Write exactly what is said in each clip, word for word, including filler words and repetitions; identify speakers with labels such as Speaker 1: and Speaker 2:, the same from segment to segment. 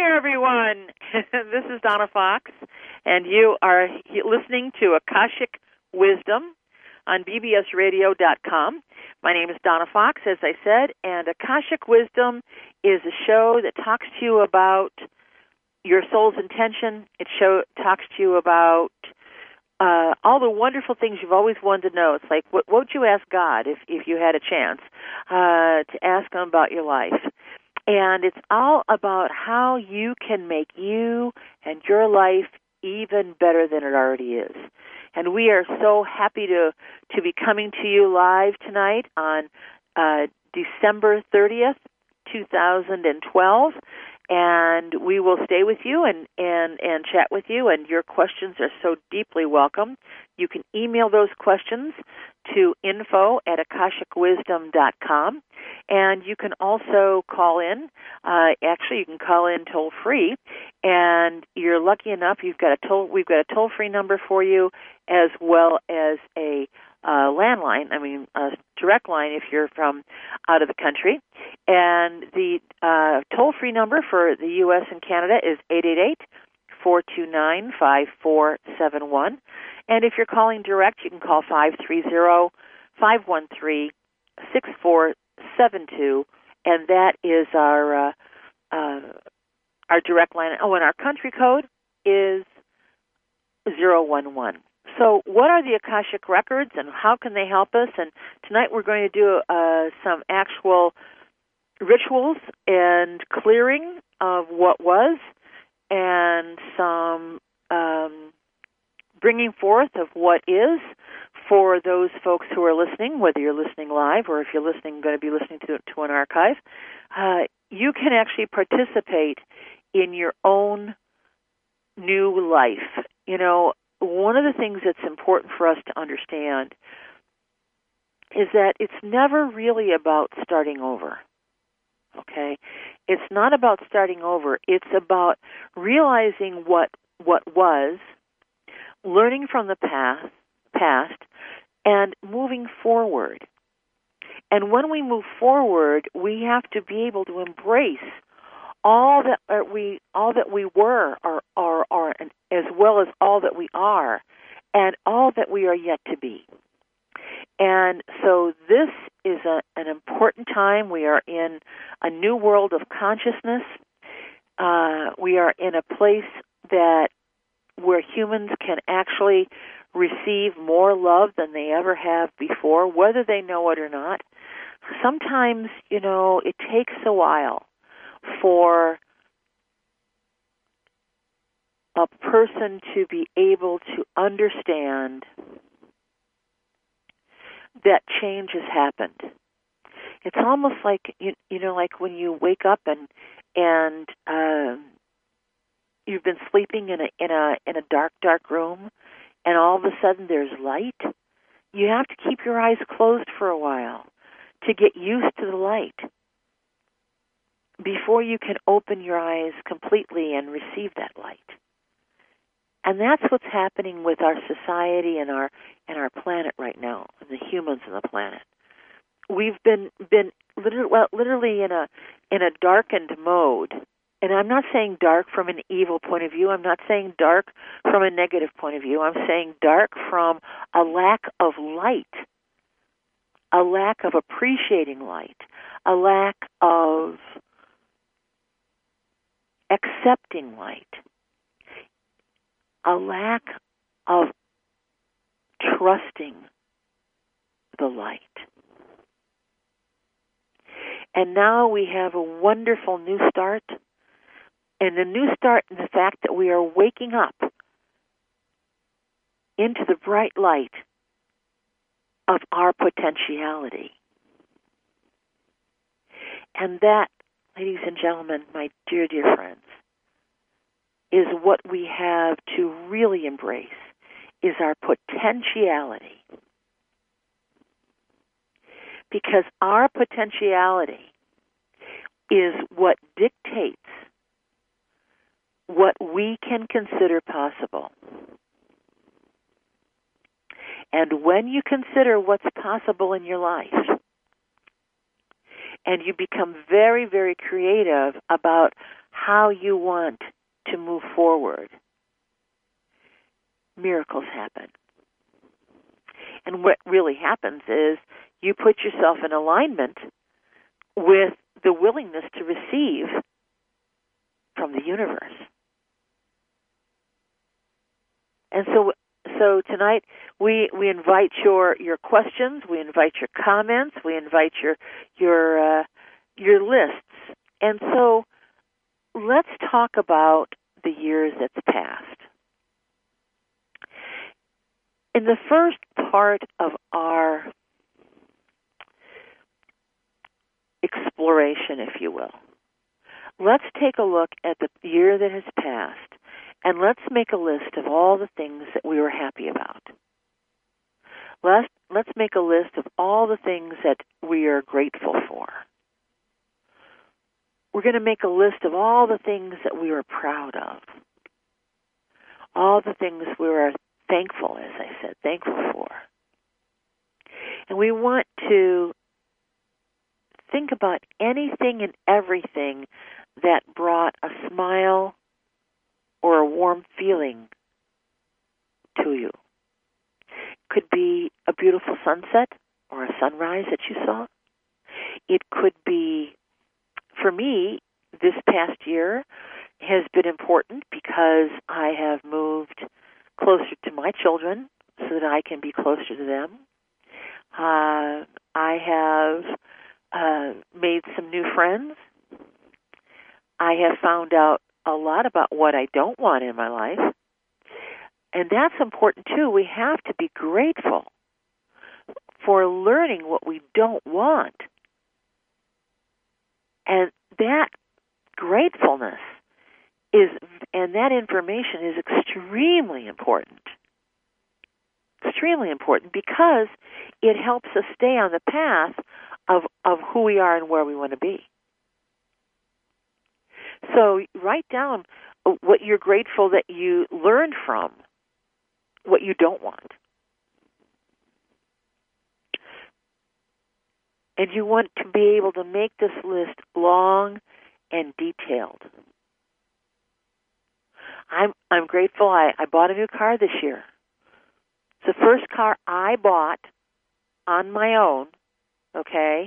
Speaker 1: there, everyone. This is Donna Fox, and you are listening to Akashic Wisdom on B B S radio dot com. My name is Donna Fox, as I said, and Akashic Wisdom is a show that talks to you about your soul's intention. It show, talks to you about uh, all the wonderful things you've always wanted to know. It's like, what, what would you ask God if, if you had a chance uh, to ask Him about your life? And it's all about how you can make you and your life even better than it already is. And we are so happy to, to be coming to you live tonight on uh, December thirtieth, two thousand twelve. And we will stay with you and, and, and chat with you, and your questions are so deeply welcome. You can email those questions to info at akashic wisdom dot com, and you can also call in. Uh, actually, you can call in toll-free, and you're lucky enough, you've got a toll, we've got a toll-free number for you, as well as a uh, landline, I mean, a direct line if you're from out of the country. And the uh, toll-free number for the U S and Canada is eight eight eight, four two nine, five four seven one. And if you're calling direct, you can call five three zero, five one three, six four seven two, and that is our uh, uh, our direct line. Oh, and our country code is zero one one. So what are the Akashic Records, and how can they help us? And tonight we're going to do uh, some actual rituals and clearing of what was, and some um, bringing forth of what is for those folks who are listening, whether you're listening live or if you're listening, going to be listening to, to an archive. Uh, you can actually participate in your own new life. You know, one of the things that's important for us to understand is that it's never really about starting over. Okay? It's not about starting over. It's about realizing what what was, learning from the past, past, and moving forward. And when we move forward, we have to be able to embrace all that uh, we all that we were, or are, are, as well as all that we are, and all that we are yet to be. And so this is a, an important time. We are in a new world of consciousness. Uh, we are in a place that where humans can actually receive more love than they ever have before, whether they know it or not. Sometimes, you know, it takes a while for a person to be able to understand that change has happened. It's almost like, you, you know, like when you wake up and and uh, you've been sleeping in a in a in a dark, dark room, and all of a sudden there's light. You have to keep your eyes closed for a while to get used to the light before you can open your eyes completely and receive that light. And that's what's happening with our society and our and our planet right now, the humans on the planet. We've been been literally, well, literally in a in a darkened mode. And I'm not saying dark from an evil point of view. I'm not saying dark from a negative point of view. I'm saying dark from a lack of light, a lack of appreciating light, a lack of accepting light, a lack of trusting the light. And now we have a wonderful new start, and the new start in the fact that we are waking up into the bright light of our potentiality. And that, ladies and gentlemen, my dear, dear friends, is what we have to really embrace, is our potentiality. Because our potentiality is what dictates what we can consider possible. And when you consider what's possible in your life, and you become very, very creative about how you want to move forward, miracles happen. And what really happens is you put yourself in alignment with the willingness to receive from the universe. And so so tonight we we invite your your questions, we invite your comments, we invite your your uh, your lists. And so let's talk about the years that's passed. In the first part of our exploration, if you will, let's take a look at the year that has passed, and let's make a list of all the things that we were happy about. Let's, let's make a list of all the things that we are grateful for. We're going to make a list of all the things that we are proud of, all the things we are thankful, as I said, thankful for. And we want to think about anything and everything that brought a smile or a warm feeling to you. It could be a beautiful sunset or a sunrise that you saw. It could be, for me, this past year has been important because I have moved closer to my children so that I can be closer to them. Uh, I have uh, made some new friends. I have found out a lot about what I don't want in my life. And that's important too. We have to be grateful for learning what we don't want. And that gratefulness is, and that information is extremely important. Extremely important because it helps us stay on the path of, of who we are and where we want to be. So write down what you're grateful that you learned from, what you don't want. And you want to be able to make this list long and detailed. I'm I'm grateful I, I bought a new car this year. It's the first car I bought on my own, okay?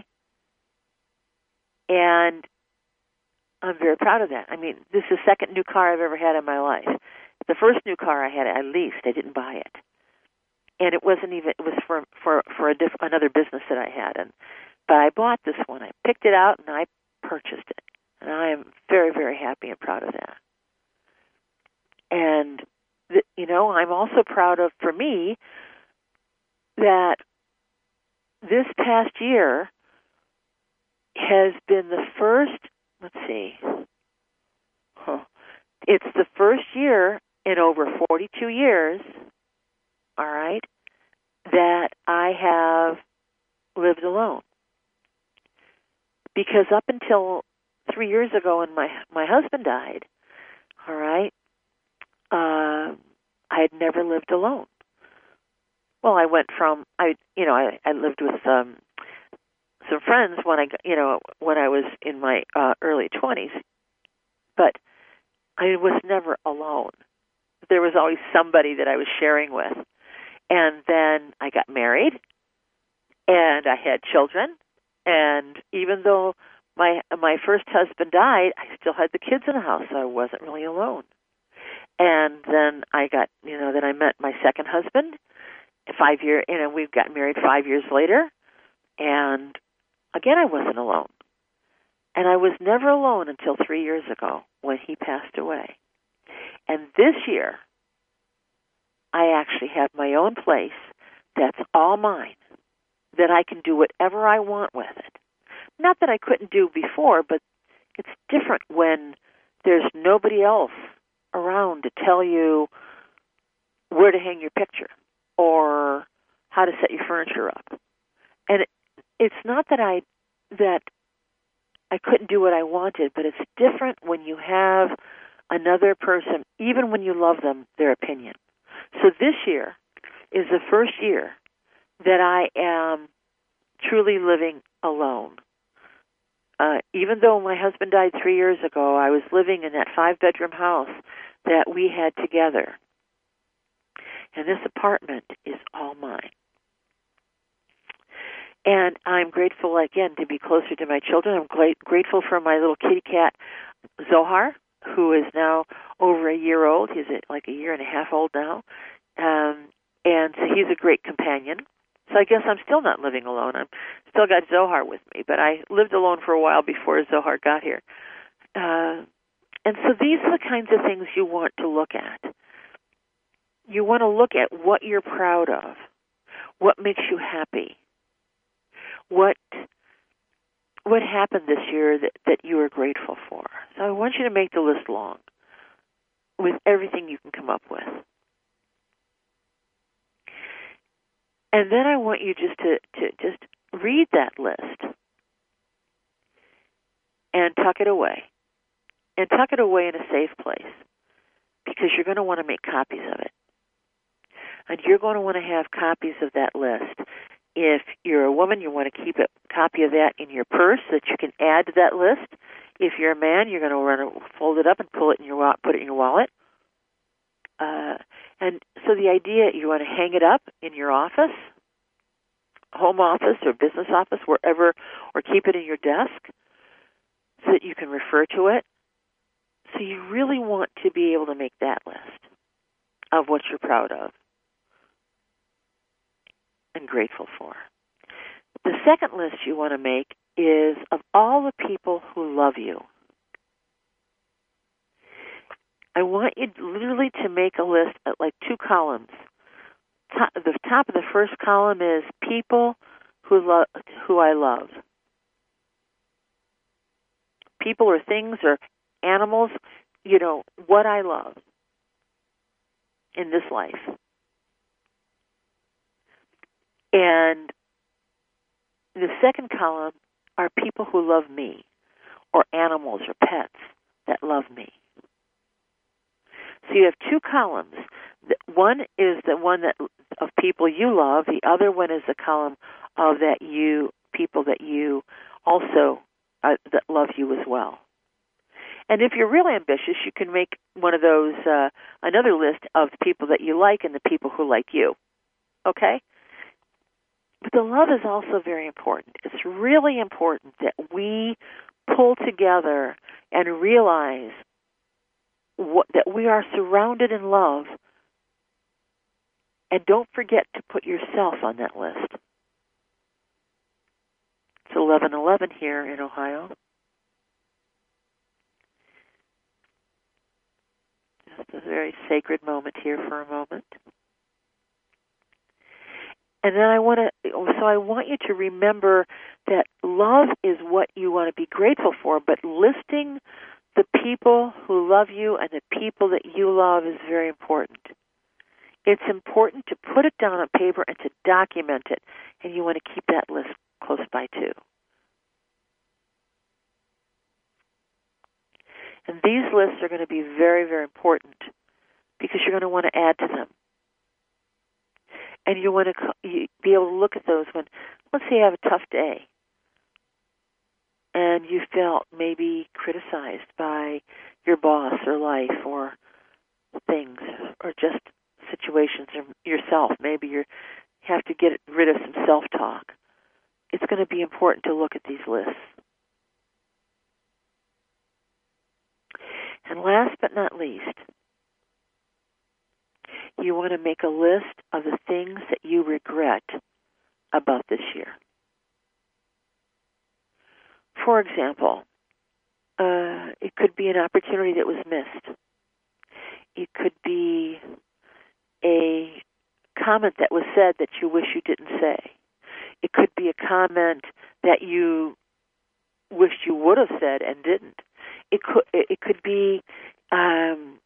Speaker 1: And I'm very proud of that. I mean, this is the second new car I've ever had in my life. The first new car I had, I leased. I didn't buy it. And it wasn't even, it was for for, for a diff, another business that I had. And But I bought this one. I picked it out and I purchased it. And I am very, very happy and proud of that. And, th- you know, I'm also proud of, for me, that this past year has been the first, let's see, huh, it's the first year in over forty-two years, all right, that I have lived alone. Because up until three years ago when my, my husband died, all right, uh, I had never lived alone. Well, I went from, I, you know, I, I lived with um, some friends when I, you know, when I was in my uh, early twenties, but I was never alone. There was always somebody that I was sharing with. And then I got married, and I had children, and even though my my first husband died, I still had the kids in the house, so I wasn't really alone. And then I got, you know, then I met my second husband, five year, you know, we got married five years later, and again, I wasn't alone. And I was never alone until three years ago when he passed away. And this year, I actually have my own place that's all mine, that I can do whatever I want with it. Not that I couldn't do before, but it's different when there's nobody else around to tell you where to hang your picture or how to set your furniture up. And it, it's not that I that I couldn't do what I wanted, but it's different when you have another person, even when you love them, their opinion. So this year is the first year that I am truly living alone. uh, even though my husband died three years ago, I was living in that five-bedroom house that we had together. And this apartment is all mine. And I'm grateful, again, to be closer to my children. I'm gla- grateful for my little kitty cat, Zohar, who is now over a year old. He's like a year and a half old now. Um, and so he's a great companion. So I guess I'm still not living alone. I'm still got Zohar with me, but I lived alone for a while before Zohar got here. Uh, and so these are the kinds of things you want to look at. You want to look at what you're proud of, what makes you happy, what what happened this year that, that you are grateful for. So I want you to make the list long with everything you can come up with. And then I want you just to, to just read that list and tuck it away. And tuck it away in a safe place because you're going to want to make copies of it. And you're going to want to have copies of that list. If you're a woman, you want to keep a copy of that in your purse so that you can add to that list. If you're a man, you're going to run it, fold it up and pull it in your put it in your wallet. Uh, and so the idea, you want to hang it up in your office, home office or business office, wherever, or keep it in your desk so that you can refer to it. So you really want to be able to make that list of what you're proud of and grateful for. The second list you want to make is of all the people who love you. I want you literally to make a list at like two columns. Top, the top of the first column is people who lo- who I love. People or things or animals, you know, what I love in this life. And the second column are people who love me, or animals or pets that love me. So you have two columns. One is the one that of people you love. The other one is the column of that you people that you also uh, that love you as well. And if you're really ambitious, you can make one of those uh, another list of the people that you like and the people who like you. Okay? But the love is also very important. It's really important that we pull together and realize what, that we are surrounded in love, and don't forget to put yourself on that list. It's eleven eleven here in Ohio. Just a very sacred moment here for a moment. And then I want to, so I want you to remember that love is what you want to be grateful for, but listing the people who love you and the people that you love is very important. It's important to put it down on paper and to document it, and you want to keep that list close by too. And these lists are going to be very, very important because you're going to want to add to them. And you want to be able to look at those when, let's say you have a tough day and you felt maybe criticized by your boss or life or things or just situations or yourself. Maybe you have to get rid of some self-talk. It's going to be important to look at these lists. And last but not least, you want to make a list of the things that you regret about this year. For example, uh, it could be an opportunity that was missed. It could be a comment that was said that you wish you didn't say. It could be a comment that you wished you would have said and didn't. It could it could be um,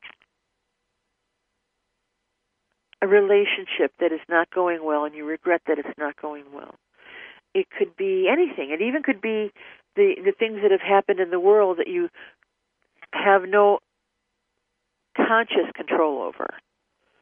Speaker 1: a relationship that is not going well and you regret that it's not going well. It could be anything. It even could be the, the things that have happened in the world that you have no conscious control over,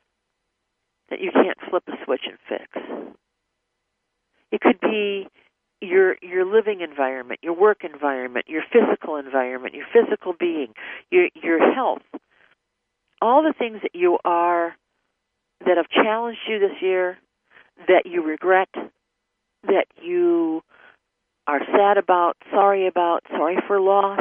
Speaker 1: that you can't flip a switch and fix. It could be your your living environment, your work environment, your physical environment, your physical being, your your health, all the things that you are that have challenged you this year, that you regret, that you are sad about, sorry about, sorry for loss.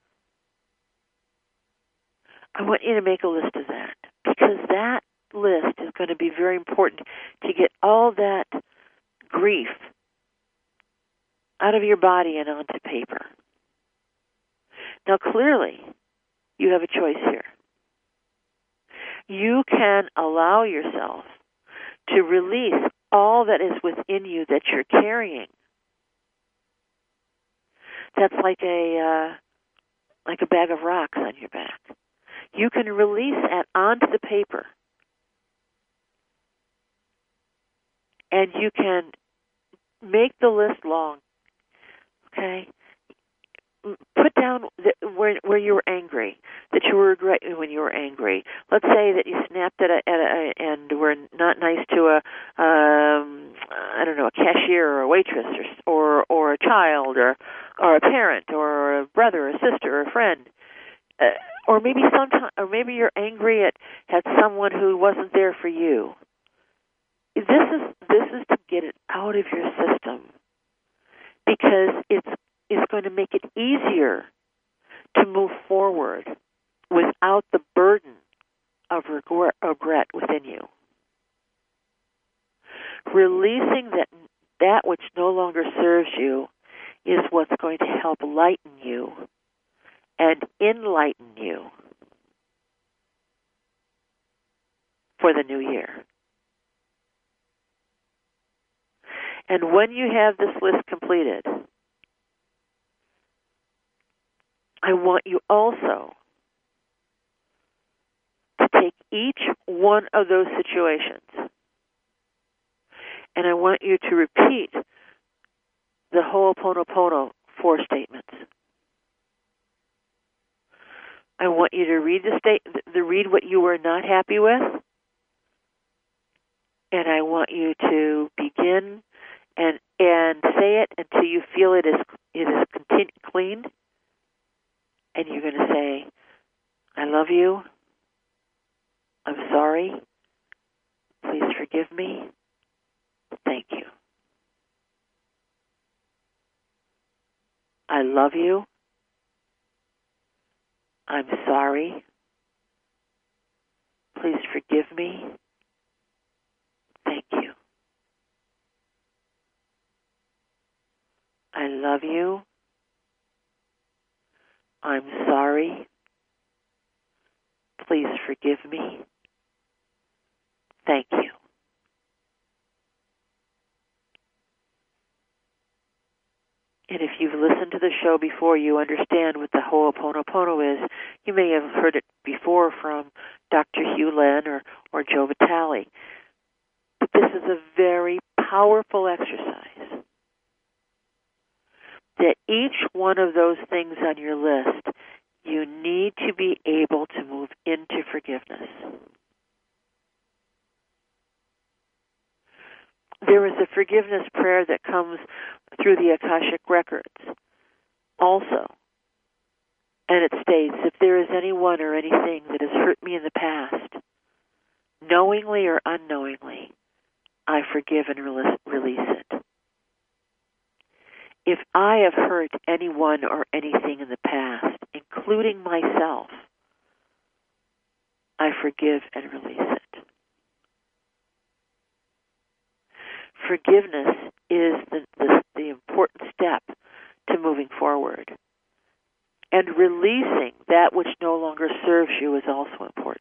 Speaker 1: I want you to make a list of that, because that list is going to be very important to get all that grief out of your body and onto paper. Now, clearly, you have a choice here. You can allow yourself to release all that is within you that you're carrying. That's like a uh, like a bag of rocks on your back. You can release that onto the paper, and you can make the list long. Okay, put down the, where where you were angry, that you were regretting when you were angry. Let's say that you snapped at a, at a and were not nice to a um, I don't know, a cashier or a waitress or or, or a child or or a parent or a brother or a sister or a friend. Uh, or maybe sometime, or maybe you're angry at, at someone who wasn't there for you. This is this is to get it out of your system, because it's it's going to make it easier to move forward without the burden of regret, regret within you. Releasing that that which no longer serves you is what's going to help lighten you and enlighten you for the new year. And when you have this list completed, I want you also to take each one of those situations, and I want you to repeat the Ho'oponopono four statements. I want you to read the state, the read what you were not happy with, and I want you to begin and and say it until you feel it is it is continu- cleaned, and you're going to say, "I love you. I'm sorry. Please forgive me. Thank you. I love you. I'm sorry. Please forgive me. Thank you. I love you. I'm sorry. Please forgive me. Thank you." And if you've listened to the show before, you understand what the Ho'oponopono is. You may have heard it before from Doctor Hugh Len or, or Joe Vitale. But this is a very powerful exercise. That each one of those things on your list, you need to be able to move into forgiveness. There is a forgiveness prayer that comes through the Akashic Records also. And it states, if there is anyone or anything that has hurt me in the past, knowingly or unknowingly, I forgive and release it. If I have hurt anyone or anything in the past, including myself, I forgive and release it. Forgiveness is the, the, the important step to moving forward. And releasing that which no longer serves you is also important.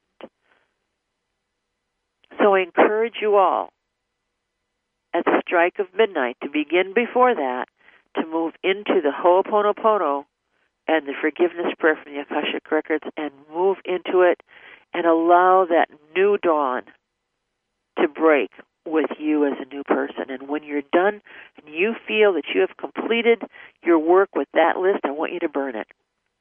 Speaker 1: So I encourage you all, at the strike of midnight, to begin before that, to move into the Ho'oponopono and the forgiveness prayer from the Akashic Records, and move into it and allow that new dawn to break with you as a new person. And when you're done and you feel that you have completed your work with that list, I want you to burn it.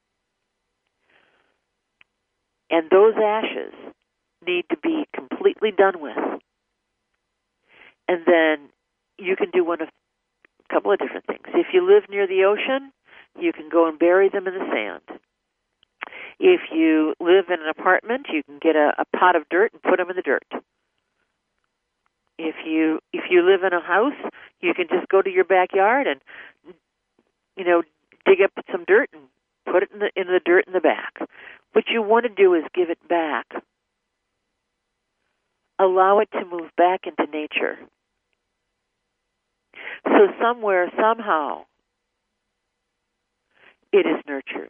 Speaker 1: And those ashes need to be completely done with. And then you can do one of a couple of different things. If you live near the ocean, you can go and bury them in the sand. If you live in an apartment, you can get a, a pot of dirt and put them in the dirt. If you if you live in a house, you can just go to your backyard and, you know, dig up some dirt and put it in the in the dirt in the back. What you want to do is give it back. Allow it to move back into nature. So somewhere, somehow, it is nurtured.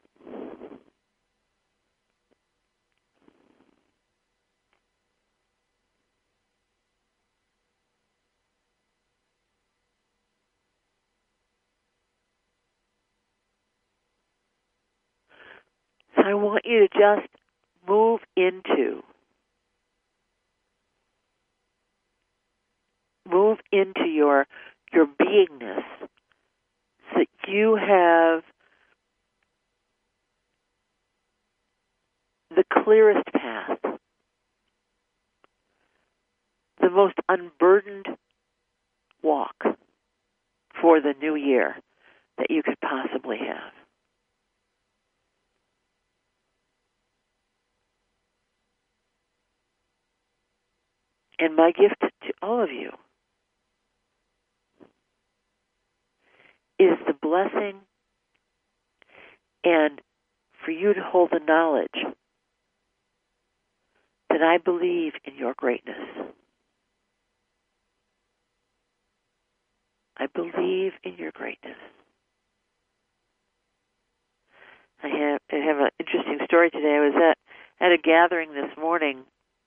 Speaker 1: So I want you to just move into, move into your your beingness, so that you have the clearest path, the most unburdened walk for the new year that you could possibly have. And my gift to all of you is the blessing and for you to hold the knowledge that I believe in your greatness. I believe in your greatness. I have I have an interesting story today. I was at, at a gathering this morning,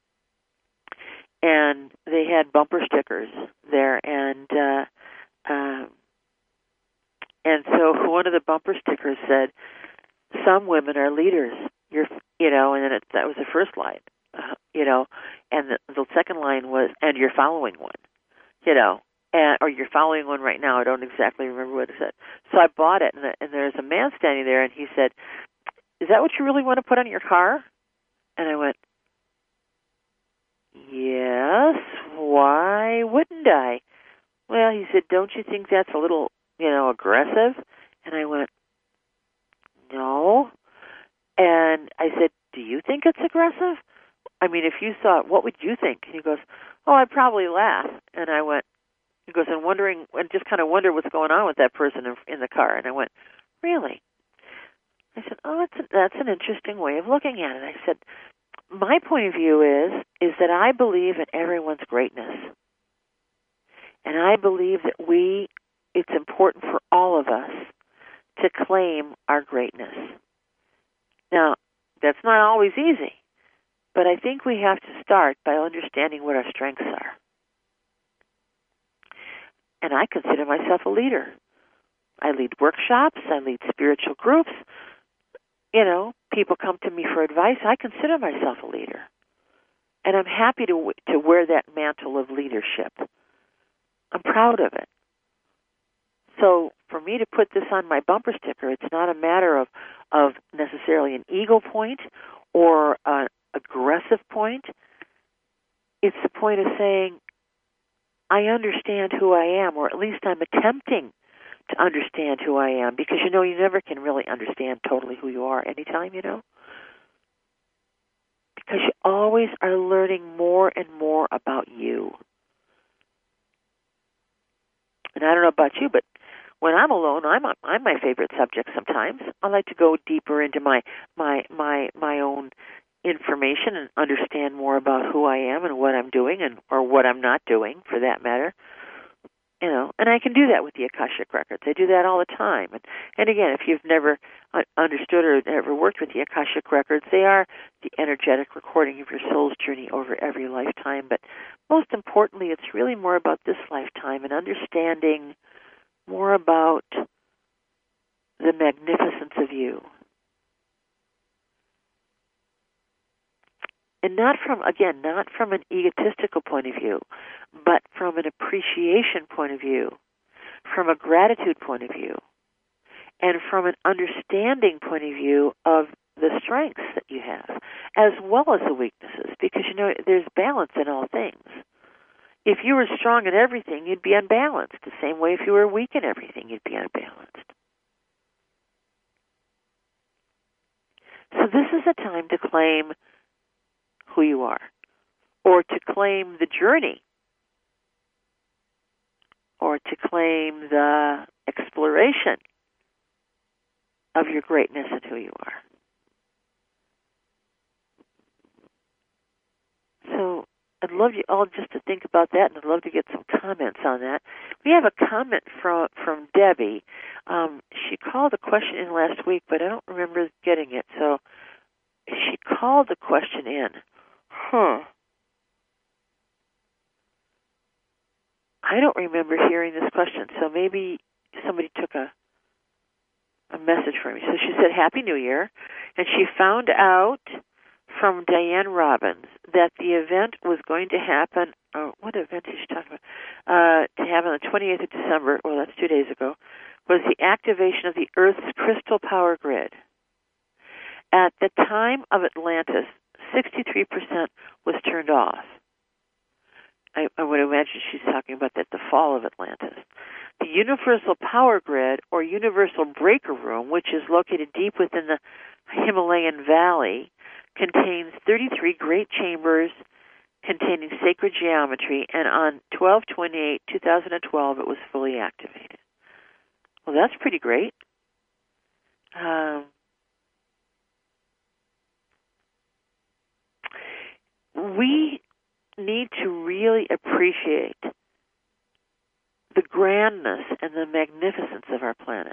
Speaker 1: and they had bumper stickers there, and uh, um, and so one of the bumper stickers said, "Some women are leaders." You're, you know, and then it, that was the first line, uh, you know, and the, the second line was, "And you're following one," you know, and or you're following one right now. I don't exactly remember what it said. So I bought it, and, the, and there's a man standing there, and he said, "Is that what you really want to put on your car?" And I went, "Yes, why wouldn't I?" Well, he said, "Don't you think that's a little, you know, aggressive?" And I went, "No." And I said, "Do you think it's aggressive? I mean, if you saw it, what would you think?" And he goes, "Oh, I'd probably laugh." And I went, he goes, "And wondering, and just kind of wonder what's going on with that person in, in the car." And I went, "Really?" I said, "Oh, that's, a, that's an interesting way of looking at it." I said, my point of view is is that I believe in everyone's greatness. And I believe that we, it's important for all of us to claim our greatness. Now, that's not always easy, but I think we have to start by understanding what our strengths are. And I consider myself a leader. I lead workshops, I lead spiritual groups. You know, people come to me for advice. I consider myself a leader. And I'm happy to to wear that mantle of leadership. I'm proud of it. So for me to put this on my bumper sticker, it's not a matter of, of necessarily an ego point or an aggressive point. It's the point of saying, I understand who I am, or at least I'm attempting to understand who I am, because, you know, you never can really understand totally who you are anytime, you know, because you always are learning more and more about you. And I don't know about you, but when I'm alone, I'm I'm my favorite subject sometimes. I like to go deeper into my my my my own information and understand more about who I am and what I'm doing, and or what I'm not doing, for that matter. You know, and I can do that with the Akashic Records. I do that all the time. And, and again, if you've never understood or ever worked with the Akashic Records, they are the energetic recording of your soul's journey over every lifetime. But most importantly, it's really more about this lifetime and understanding more about the magnificence of you. And not from, again, not from an egotistical point of view, but from an appreciation point of view, from a gratitude point of view, and from an understanding point of view of the strengths that you have, as well as the weaknesses, because, you know, there's balance in all things. If you were strong at everything, you'd be unbalanced. The same way if you were weak at everything, you'd be unbalanced. So this is a time to claim who you are, or to claim the journey, or to claim the exploration of your greatness and who you are. So I'd love you all just to think about that, and I'd love to get some comments on that. We have a comment from from Debbie. Um, she called a question in last week, but I don't remember getting it. So she called the question in. Huh. I don't remember hearing this question, so maybe somebody took a a message for me. So she said, Happy New Year, and she found out from Diane Robbins that the event was going to happen, oh, what event is she talking about? Uh, to happen on the twenty-eighth of December, well, that's two days ago, was the activation of the Earth's crystal power grid. At the time of Atlantis, sixty-three percent was turned off. I, I would imagine she's talking about that, the fall of Atlantis. The Universal Power Grid, or Universal Breaker Room, which is located deep within the Himalayan Valley, contains thirty-three great chambers containing sacred geometry, and on twelve twenty-eight two thousand twelve it was fully activated. Well, that's pretty great. Um, we need to really appreciate the grandness and the magnificence of our planet.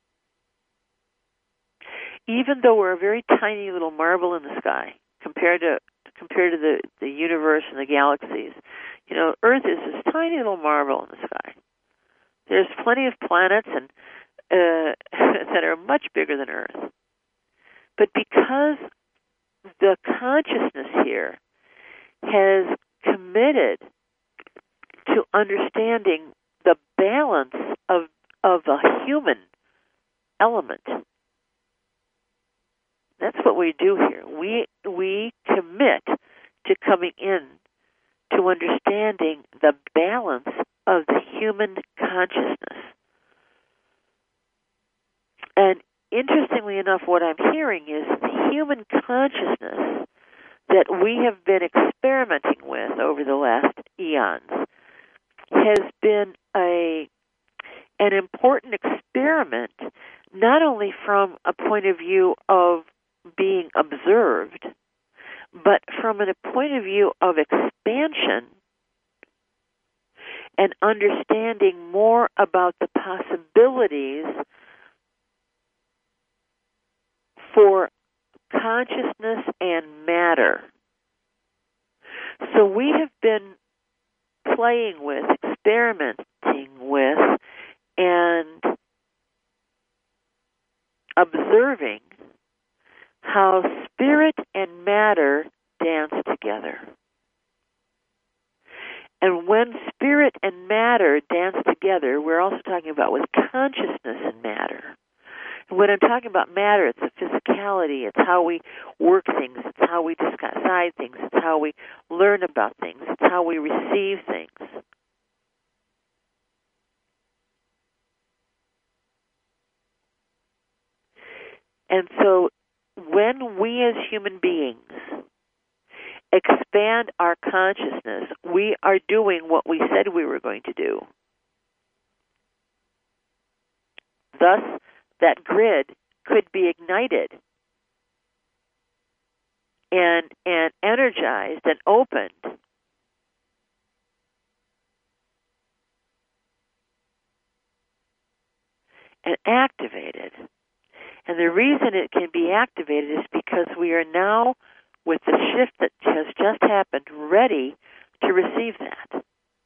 Speaker 1: Even though we're a very tiny little marble in the sky compared to compared to the, the universe and the galaxies, you know, Earth is this tiny little marble in the sky. There's plenty of planets and uh, that are much bigger than Earth. But because the consciousness here has committed to understanding the balance of of a human element. That's what we do here. We we commit to coming in to understanding the balance of the human consciousness. And interestingly enough, what I'm hearing is the human consciousness that we have been experimenting with over the last eons has been a an important experiment, not only from a point of view of being observed, but from a point of view of expansion and understanding more about the possibilities for consciousness and matter. So we have been playing with, experimenting with, and observing how spirit and matter dance together. And when spirit and matter dance together, we're also talking about with consciousness and matter. And when I'm talking about matter, it's the physicality, it's how we work things, it's how we decide things, it's how we learn about things, it's how we receive things. And so when we as human beings expand our consciousness, we are doing what we said we were going to do. Thus, that grid could be ignited and and energized and opened and activated. And the reason it can be activated is because we are now, with the shift that has just happened, ready to receive that.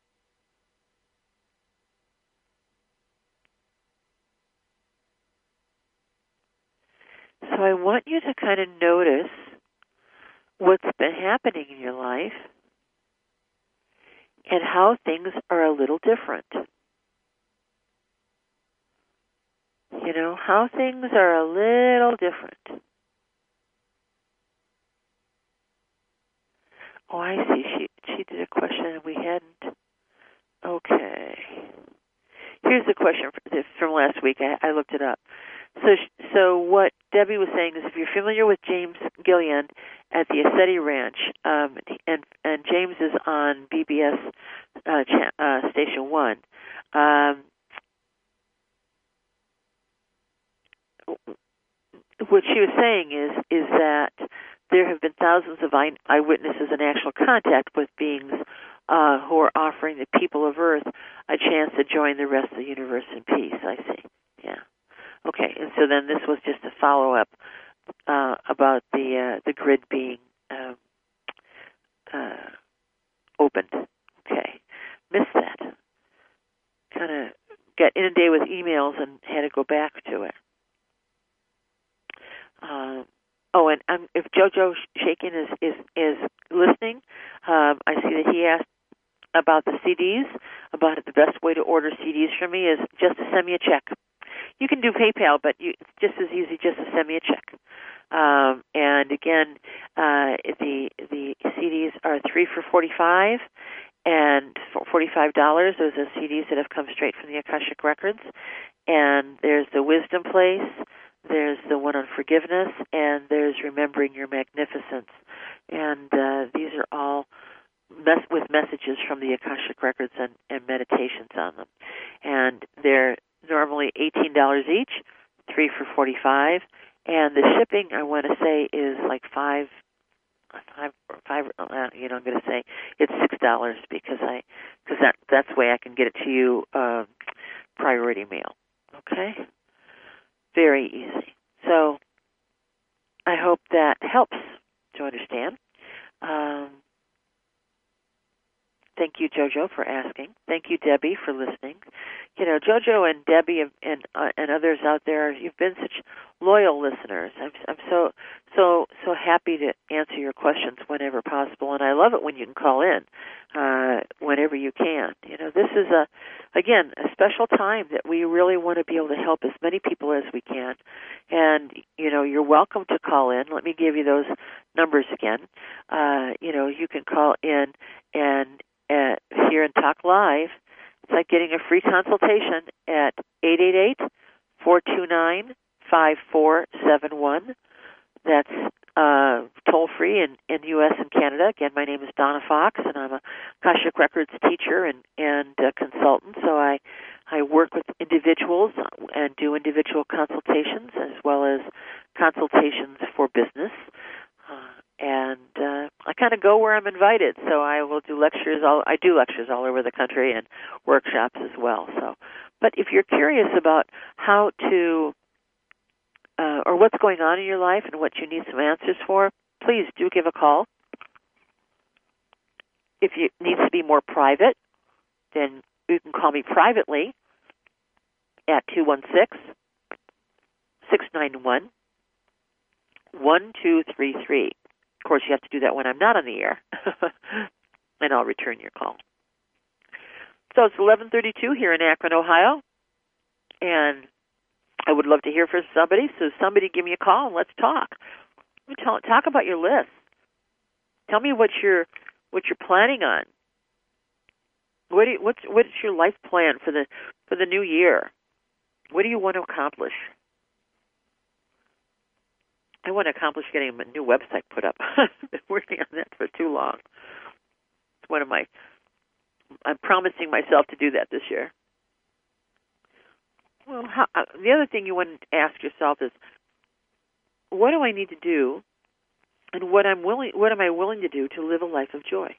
Speaker 1: So I want you to kind of notice what's been happening in your life and how things are a little different. You know, how things are a little different. Oh, I see. She she did a question and we hadn't. Okay. Here's the question from last week. I, I looked it up. So, so what Debbie was saying is, if you're familiar with James Gillian at the Assetti Ranch, um, and and James is on B B S uh, cha- uh, Station One. Um, what she was saying is is that there have been thousands of eye- eyewitnesses in actual contact with beings uh, who are offering the people of Earth a chance to join the rest of the universe in peace. I see. Yeah. Okay. And so then this was just a follow up uh, about the uh, the grid being um, uh, opened. Okay. Missed that. Kind of got inundated with emails and had to go back to it. Um, oh, and um, if JoJo Shakin is, is, is listening, um, I see that he asked about the C Ds, about the best way to order C Ds from me is just to send me a check. You can do PayPal, but you, it's just as easy just to send me a check. Um, and again, uh, the the C Ds are three for forty-five, and for forty-five dollars. Those are C Ds that have come straight from the Akashic Records. And there's the Wisdom Place. There's the one on forgiveness, and there's Remembering Your Magnificence. And uh, these are all mes- with messages from the Akashic Records and, and meditations on them. And they're normally eighteen dollars each, three for forty-five. And the shipping, I want to say, is like five, five, five. Uh, you know, I'm going to say it's six dollars because I, because that that's the way I can get it to you, uh, priority mail. Okay. Very easy. So I hope that helps to understand. Um, thank you, JoJo, for asking. Thank you, Debbie, for listening. You know, JoJo and Debbie and and, uh, and others out there, you've been such loyal listeners. I'm I'm so so so happy to answer your questions whenever possible, and I love it when you can call in uh, whenever you can. You know, this is a again a special time that we really want to be able to help as many people as we can. And you know, you're welcome to call in. Let me give you those numbers again. Uh, you know, you can call in and uh, hear and talk live. It's like getting a free consultation at eight eight eight, four two nine, five four seven one. That's uh, toll-free in, in U S and Canada. Again, my name is Donna Fox, and I'm a Akashic Records teacher and, and uh, consultant. So I, I work with individuals and do individual consultations as well as consultations for business. Uh, and uh, I kind of go where I'm invited. So I will do lectures. All, I do lectures all over the country and workshops as well. So, but if you're curious about how to Uh, or what's going on in your life and what you need some answers for, please do give a call. If it needs to be more private, then you can call me privately at two one six, six nine one, one two three three. Of course, you have to do that when I'm not on the air, and I'll return your call. So it's eleven thirty-two here in Akron, Ohio, and I would love to hear from somebody, so somebody give me a call and let's talk. Talk, talk about your list. Tell me what you're what you're planning on. What do you, what's what's your life plan for the for the new year? What do you want to accomplish? I want to accomplish getting a new website put up. I've been working on that for too long. It's one of my. I'm promising myself to do that this year. Well, how, uh, the other thing you want to ask yourself is, what do I need to do, and what I'm willing, what am I willing to do to live a life of joy?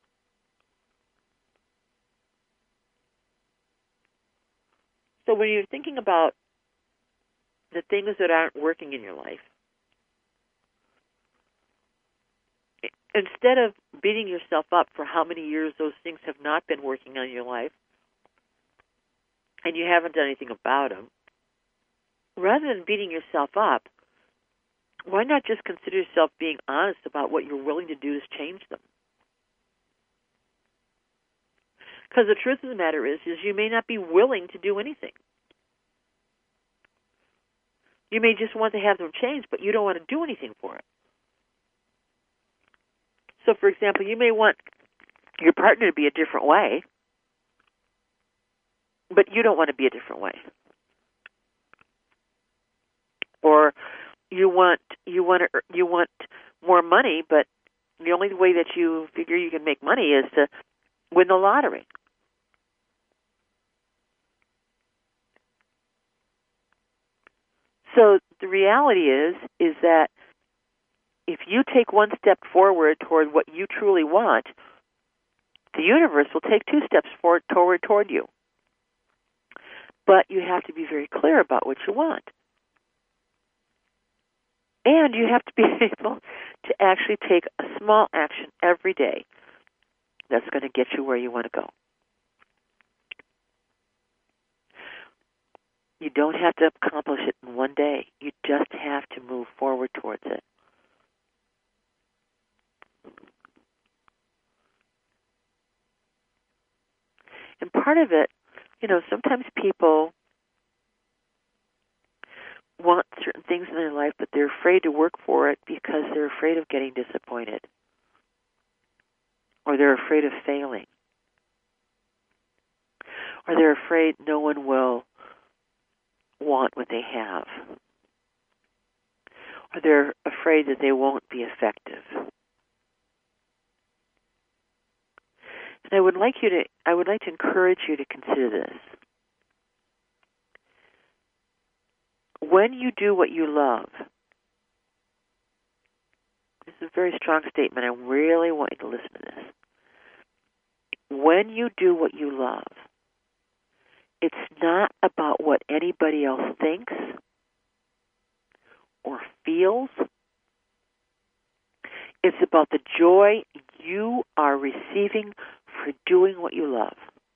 Speaker 1: So when you're thinking about the things that aren't working in your life, instead of beating yourself up for how many years those things have not been working on your life, and you haven't done anything about them, rather than beating yourself up, why not just consider yourself being honest about what you're willing to do to change them? Because the truth of the matter is, is you may not be willing to do anything. You may just want to have them changed, but you don't want to do anything for it. So, for example, you may want your partner to be a different way, but you don't want to be a different way. Or you want you want to, you want more money, but the only way that you figure you can make money is to win the lottery. So the reality is is that if you take one step forward toward what you truly want, the universe will take two steps forward toward toward you. But you have to be very clear about what you want. And you have to be able to actually take a small action every day that's going to get you where you want to go. You don't have to accomplish it in one day. You just have to move forward towards it. And part of it, you know, sometimes people want certain things in their life, but they're afraid to work for it because they're afraid of getting disappointed. Or they're afraid of failing. Or they're afraid no one will want what they have. Or they're afraid that they won't be effective. And I would like you to I would like to encourage you to consider this. When you do what you love, this is a very strong statement. I really want you to listen to this. When you do what you love, it's not about what anybody else thinks or feels. It's about the joy you are receiving for doing what you love.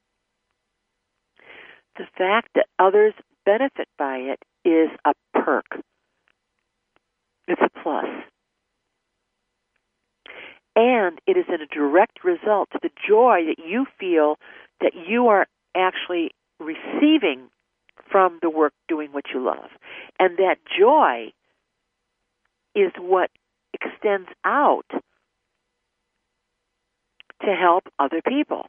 Speaker 1: The fact that others benefit by it is a perk. It's a plus. And it is in a direct result to the joy that you feel that you are actually receiving from the work doing what you love. And that joy is what extends out to help other people.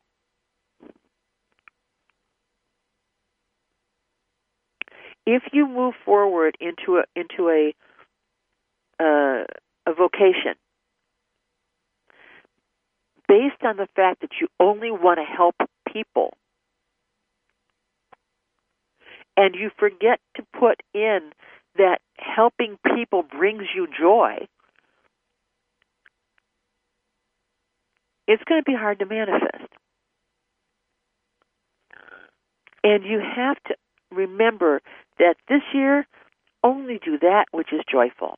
Speaker 1: If you move forward into a into a uh, a vocation based on the fact that you only want to help people, and you forget to put in that helping people brings you joy, it's going to be hard to manifest. And you have to remember that this year, only do that which is joyful.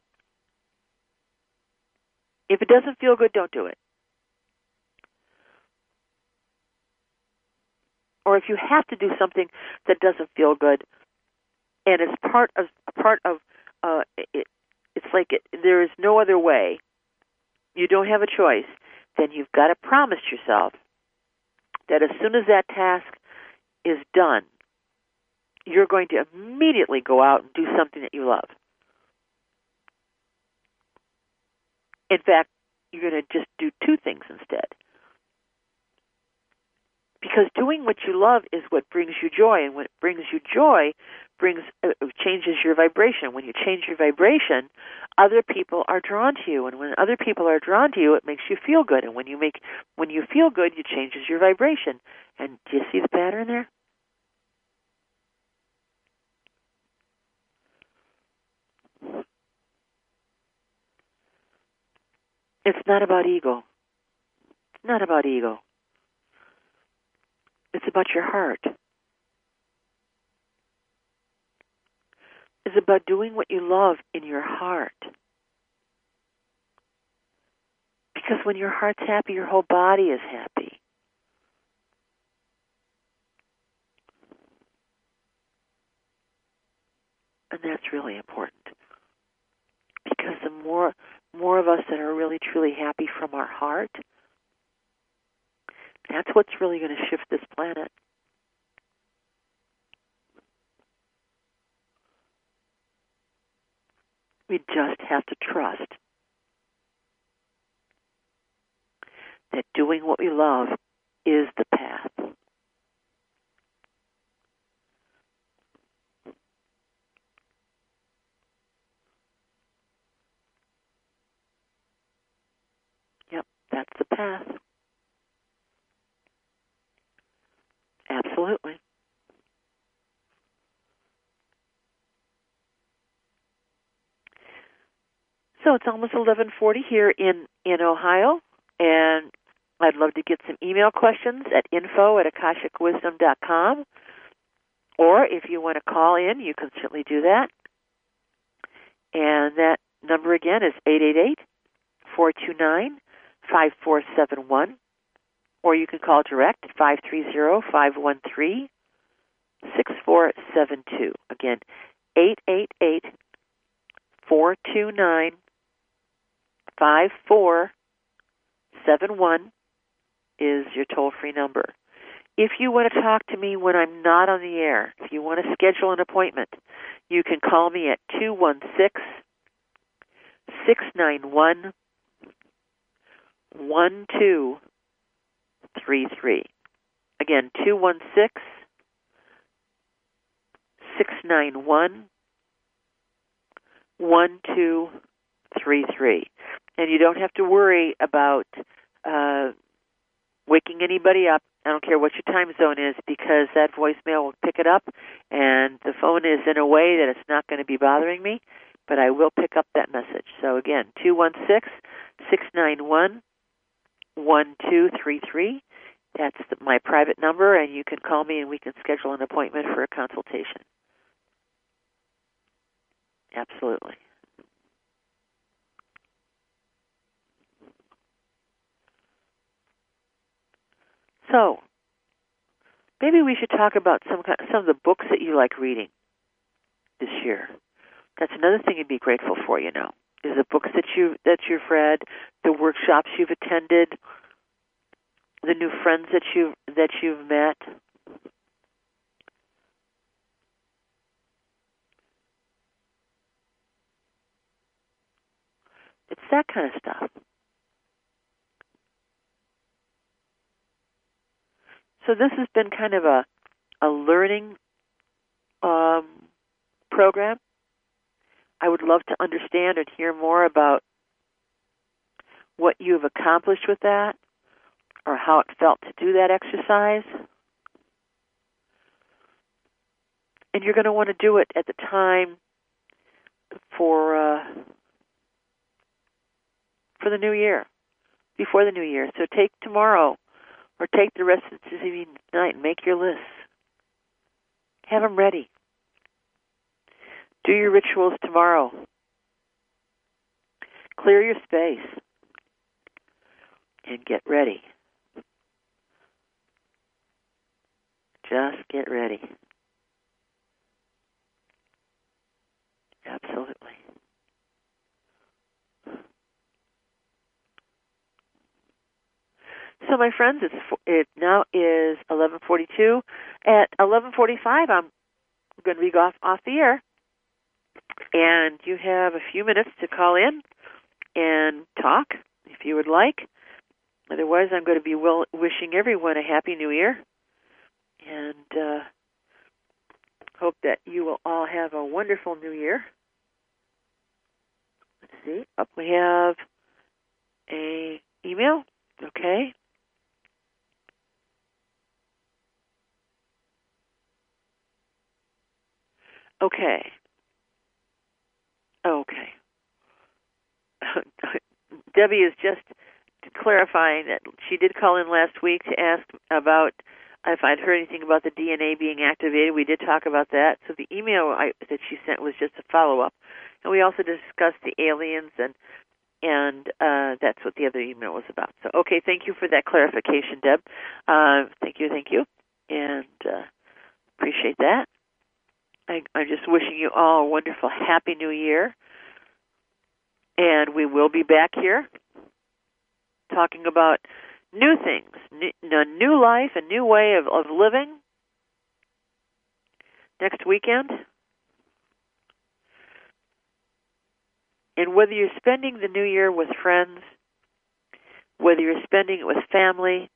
Speaker 1: If it doesn't feel good, don't do it. Or if you have to do something that doesn't feel good, and it's part of part of uh, it, it's like it, there is no other way. You don't have a choice. Then you've got to promise yourself that as soon as that task is done, you're going to immediately go out and do something that you love. In fact, you're going to just do two things instead. Because doing what you love is what brings you joy, and when it brings you joy, brings uh, changes your vibration. When you change your vibration, other people are drawn to you, and when other people are drawn to you, it makes you feel good. And when you make when you feel good, it changes your vibration. And do you see the pattern there? It's not about ego. It's not about ego. It's about your heart. It's about doing what you love in your heart. Because when your heart's happy, your whole body is happy. And that's really important. Because the more more of us that are really truly happy from our heart, that's what's really going to shift this planet. We just have to trust that doing what we love is the path. path. Absolutely. So it's almost eleven forty here in, in Ohio, and I'd love to get some email questions at info at akashic wisdom dot com. Or if you want to call in, you can certainly do that. And that number again is eight eight eight, four two nine, five four seven one. Or you can call direct at five three zero, five one three, six four seven two. Again, eight eight eight, four two nine, five four seven one is your toll-free number. If you want to talk to me when I'm not on the air, if you want to schedule an appointment, you can call me at two one six, six nine one, one two three three. Again, two one six, six nine one, one two three three. And you don't have to worry about uh, waking anybody up. I don't care what your time zone is, because that voicemail will pick it up, and the phone is in a way that it's not going to be bothering me, but I will pick up that message. So again, two one six, six nine one, one two three three. That's the, my private number, and you can call me and we can schedule an appointment for a consultation. Absolutely. So, maybe we should talk about some some of the books that you like reading this year. That's another thing you'd be grateful for, you know, is the books that you that you've read, the workshops you've attended, the new friends that you that you've met. It's that kind of stuff. So this has been kind of a a learning um, program. I would love to understand and hear more about what you've accomplished with that, or how it felt to do that exercise. And you're going to want to do it at the time for uh, for the new year, before the new year. So take tomorrow, or take the rest of this evening tonight, and make your lists. Have them ready. Do your rituals tomorrow. Clear your space and get ready. Just get ready. Absolutely. So, my friends, it's it now is eleven forty-two. At eleven forty-five, I'm going to be off off the air, and you have a few minutes to call in and talk if you would like. Otherwise, I'm going to be will, wishing everyone a happy New Year, and uh, hope that you will all have a wonderful New Year. Let's see. Up we have a email. Okay. Okay. Okay. Debbie is just clarifying that she did call in last week to ask about if I'd heard anything about the D N A being activated. We did talk about that. So the email I, that she sent was just a follow-up. And we also discussed the aliens, and and uh, that's what the other email was about. So, okay, thank you for that clarification, Deb. Uh, thank you, thank you. And uh, appreciate that. I, I'm just wishing you all a wonderful, happy New Year. And we will be back here talking about new things, new, a new life, a new way of, of living next weekend. And whether you're spending the new year with friends, whether you're spending it with family,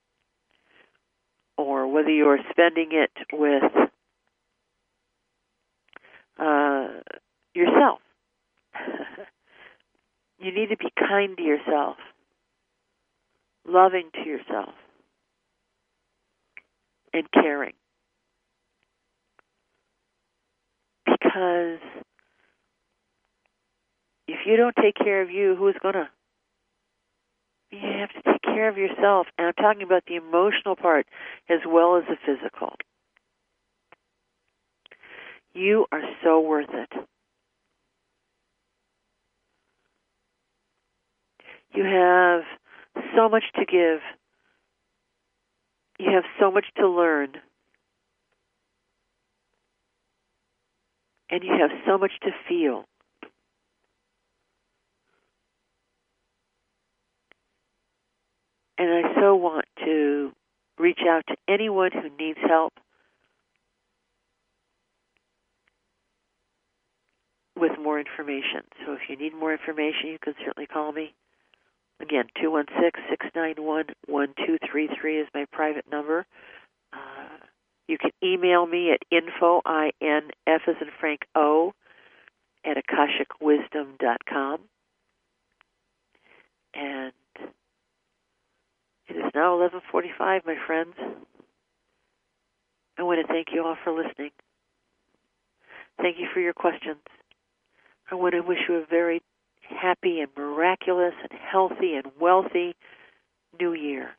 Speaker 1: or whether you're spending it with uh, yourself, you need to be kind to yourself. loving to yourself, and caring. Because if you don't take care of you, who's going to? You have to take care of yourself. And I'm talking about the emotional part as well as the physical. You are so worth it. You have so much to give. You have so much to learn. And you have so much to feel. And I so want to reach out to anyone who needs help with more information. So if you need more information, you can certainly call me. Again, two one six, six nine one, one two three three is my private number. Uh, you can email me at info, I N F as in Frank O, at akashic wisdom dot com. And it is now eleven forty-five, my friends. I want to thank you all for listening. Thank you for your questions. I want to wish you a very happy and miraculous and healthy and wealthy new year.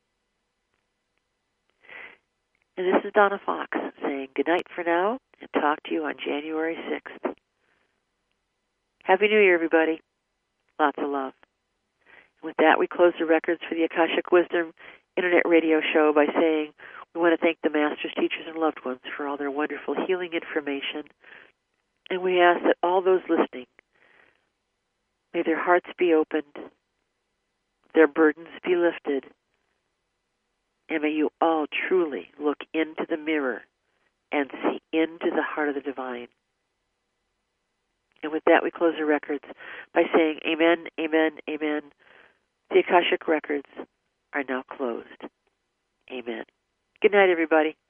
Speaker 1: And this is Donna Fox saying good night for now and talk to you on January sixth. Happy New Year, everybody. Lots of love. With that, we close the records for the Akashic Wisdom Internet Radio Show by saying we want to thank the masters, teachers, and loved ones for all their wonderful healing information. And we ask that all those listening, may their hearts be opened, their burdens be lifted, and may you all truly look into the mirror and see into the heart of the divine. And with that, we close the records by saying amen, amen, amen. The Akashic records are now closed. Amen. Good night, everybody.